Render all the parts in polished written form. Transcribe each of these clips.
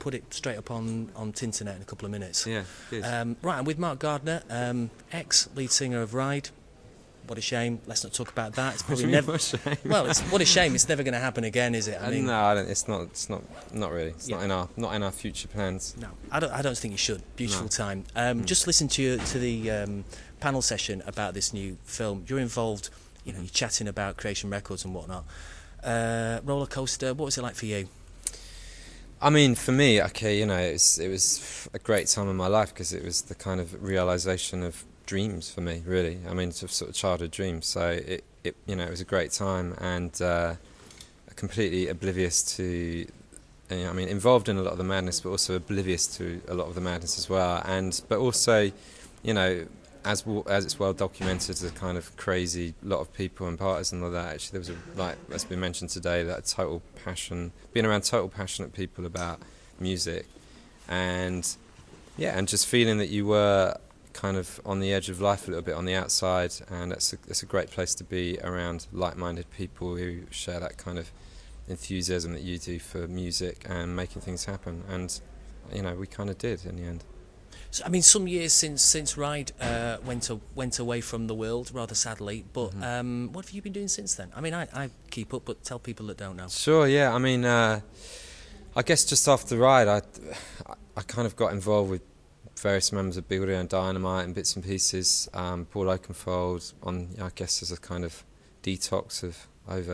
put it straight up on Tinternet in a couple of minutes. Yeah, good. Right, I'm with Mark Gardner, ex-lead singer of Ride. What a shame. Let's not talk about that. It's probably never. What a shame. Well, what a shame. It's never going to happen again, is it? I mean, no, I don't, it's not. It's not really. It's not in our future plans. no, I don't think you should. Beautiful No. time. Just listen to the panel session about this new film. You're involved. You're chatting about Creation Records and whatnot. Roller coaster. What was it like for you? I mean, for me, okay, it was a great time in my life because it was the kind of realisation of dreams for me, really. I mean, sort of childhood dreams. So it was a great time and completely oblivious to, involved in a lot of the madness, but also oblivious to a lot of the madness as well. But also, as it's well documented, the kind of crazy lot of people and parties and all that. Actually, there was as been mentioned today, that total passion, being around total passionate people about music, and just feeling that you were kind of on the edge of life a little bit on the outside, and it's a great place to be around like-minded people who share that kind of enthusiasm that you do for music and making things happen. And we kind of did in the end. So, I mean, some years since Ride went away from the world, rather sadly. But what have you been doing since then? I mean, I keep up, but tell people that don't know. Sure, yeah. I mean, I guess just after Ride, I kind of got involved with various members of Big Audio and Dynamite and bits and pieces. Paul Oakenfold on, I guess, as a kind of detox of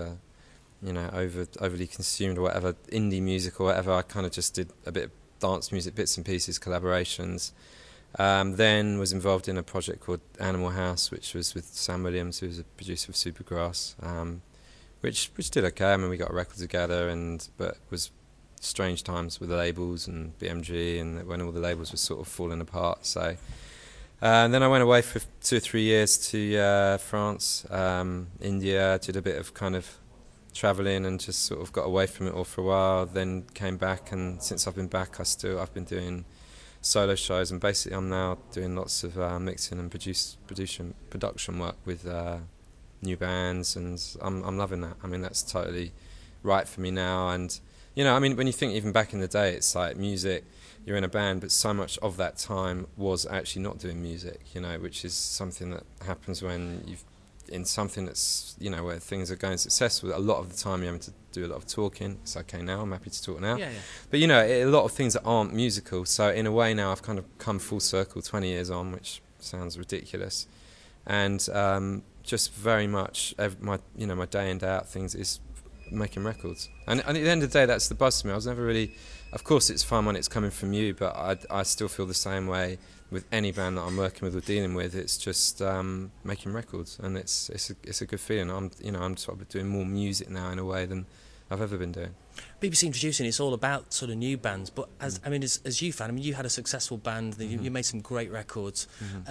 overly consumed or whatever indie music or whatever. I kind of just did a bit of dance music, bits and pieces, collaborations. Then was involved in a project called Animal House, which was with Sam Williams, who was a producer of Supergrass, which did okay. I mean, we got a record together, but was strange times with the labels and BMG, and when all the labels were sort of falling apart. So then I went away for 2 or 3 years to France, India, did a bit of kind of travelling and just sort of got away from it all for a while, then came back, and since I've been back I've been doing solo shows, and basically I'm now doing lots of mixing and production work with new bands, and I'm loving that. I mean, that's totally right for me now. And I mean, when you think even back in the day, it's like music, you're in a band, but so much of that time was actually not doing music, which is something that happens when you've in something that's, where things are going successful. A lot of the time you're having to do a lot of talking. It's okay now, I'm happy to talk now. Yeah. But, a lot of things that aren't musical. So in a way now I've kind of come full circle 20 years on, which sounds ridiculous. And just very much my day in, day out things is making records. And at the end of the day, that's the buzz to me. I was never really... Of course it's fun when it's coming from you, but I still feel the same way with any band that I'm working with or dealing with. It's just making records, and it's a good feeling. I'm sort of doing more music now in a way than I've ever been doing. BBC Introducing, it's all about sort of new bands, but as you found, you had a successful band, you made some great records,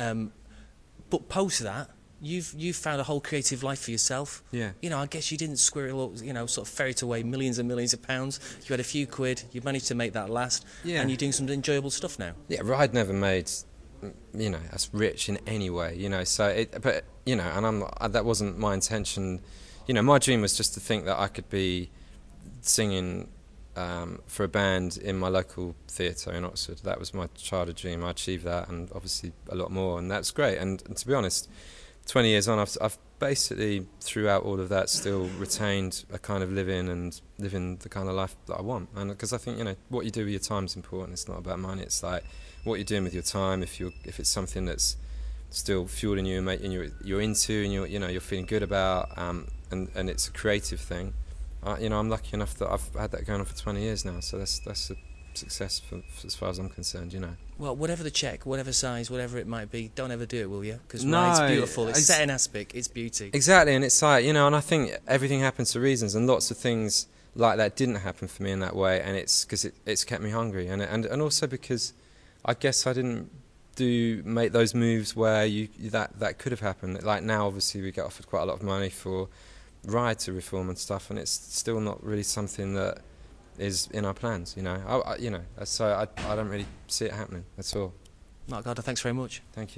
but post that, you've found a whole creative life for yourself. Yeah. I guess you didn't squirrel up, sort of ferret away millions and millions of pounds. You had a few quid, you managed to make that last, and you're doing some enjoyable stuff now. Yeah, Ride never made, us rich in any way, so and that wasn't my intention. My dream was just to think that I could be singing for a band in my local theatre in Oxford. That was my childhood dream. I achieved that, and obviously a lot more, and that's great. And to be honest, 20 years on, I've basically, throughout all of that, still retained a kind of living the kind of life that I want. And because I think, what you do with your time is important. It's not about money. It's like what you're doing with your time. If it's something that's still fueling you and making you're into, and you're feeling good about, and it's a creative thing. I'm lucky enough that I've had that going on for 20 years now. So that's a success as far as I'm concerned. Well, whatever the check, whatever size, whatever it might be, don't ever do it, will you? Because no, it's beautiful. It's set in aspic. It's beauty. Exactly, and it's like, and I think everything happens for reasons, and lots of things like that didn't happen for me in that way, and it's because it's kept me hungry, and also because I guess I didn't make those moves where that could have happened. Like now, obviously, we get offered quite a lot of money for Ride to reform and stuff, and it's still not really something that is in our plans, so I don't really see it happening at all. Mark Gardner, thanks very much. Thank you.